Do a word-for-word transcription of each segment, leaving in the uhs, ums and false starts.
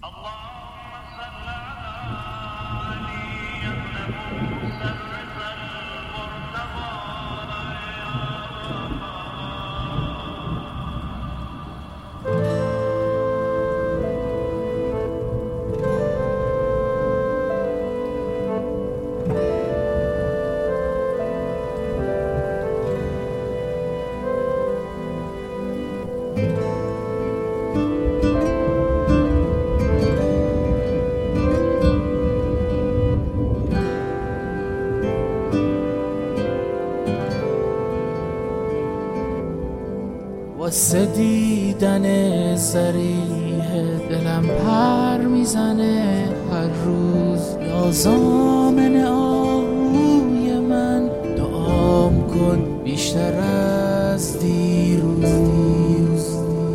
واسه دیدن ضریح دلم پر میزنه هر روز، یا ضامن آهوی من دعام کن بیشتر از دیروز.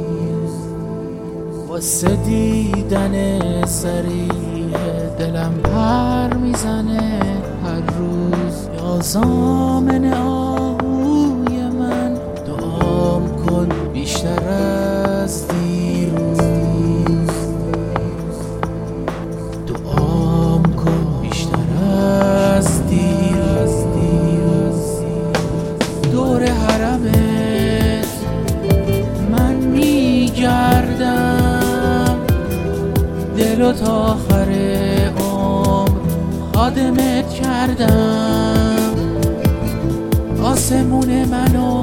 واسه دیدن ضریح دلم پر میزنه هر روز، یا ضامن آهوی من دعام کن بیشتر از دیروز. دعام کن بیشتر از دیروز. دور حرمت من میگردم، دلو تا آخر عمر خادمت کردم. آسمون منو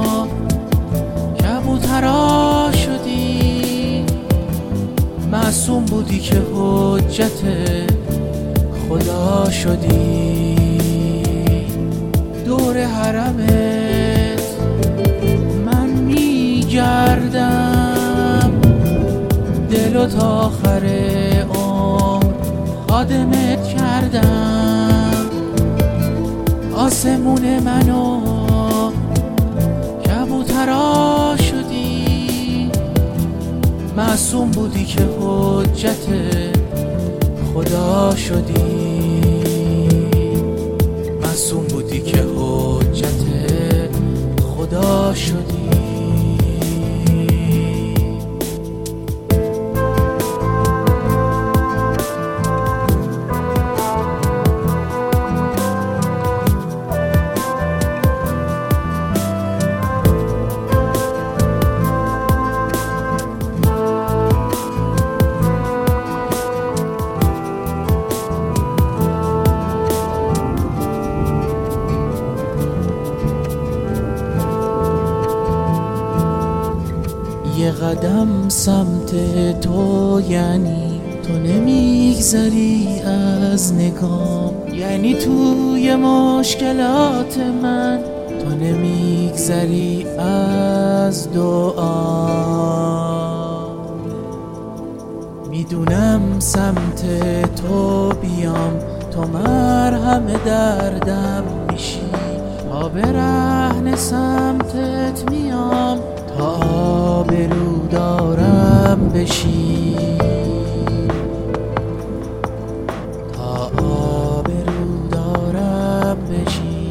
کبوترا شدی، معصوم بودی که حجت خدا شدی. دور حرمت من میگردم، دلو تا آخر عمر خادمت کردم. آسمون منو کبوترا شدی، معصوم بودی که حجت خدا شدی. معصوم بودی که حجت خدا شدی. یه قدم سمت تو یعنی تو نمیگذری از نگام، یعنی توی مشکلات من تو نمیگذری از دعا. میدونم سمت تو بیام تو مرهم دردم میشی، تا برهنه سمتت میام تا آبرو دارم بشی. تا آبرو دارم بشی.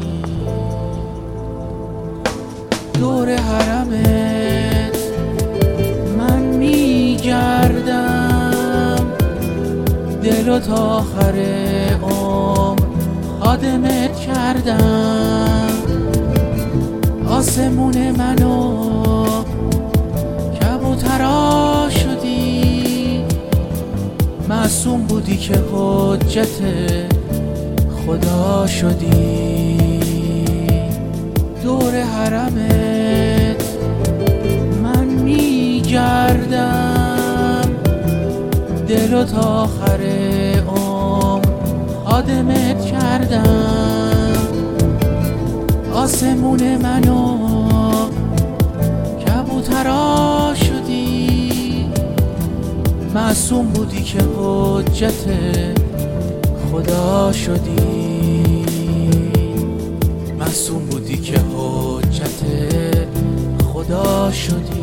دور حرمت من میگردم، دلو تا آخر عمر خادمت کردم. آسمون منو کبوترا شدی، معصوم بودی که حجت خدا شدی. دور حرمت من میگردم، دلو تا آخر عمر خادمت کردم. آسمون منو کبوترا شدی، معصوم بودی که حجت خدا شدی. معصوم بودی که حجت خدا شدی.